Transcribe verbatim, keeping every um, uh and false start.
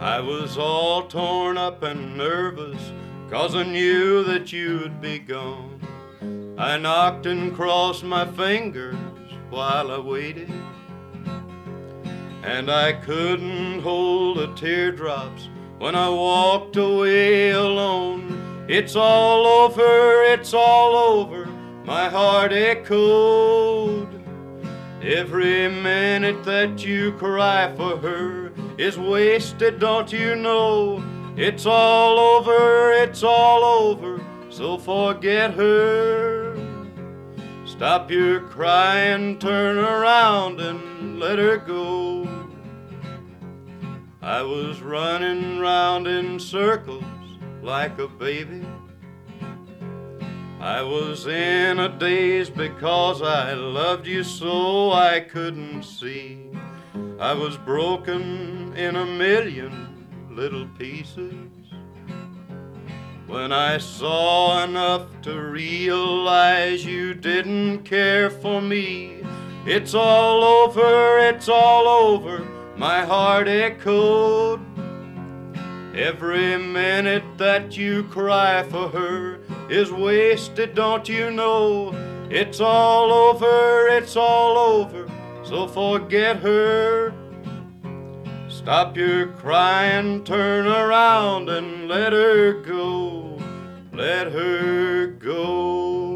I was all torn up and nervous, 'cause I knew that you'd be gone. I knocked and crossed my fingers while I waited, and I couldn't hold the teardrops when I walked away alone. It's all over, it's all over, my heart echoed. Every minute that you cry for her is wasted, don't you know? It's all over, it's all over, so forget her. Stop your crying, turn around and let her go. I was running round in circles like a baby. I was in a daze because I loved you so I couldn't see. I was broken in a million little pieces when I saw enough to realize you didn't care for me. It's all over, it's all over, my heart echoed. Every minute that you cry for her is wasted, don't you know? It's all over, it's all over, so forget her. Stop your crying, turn around and let her go. Let her go.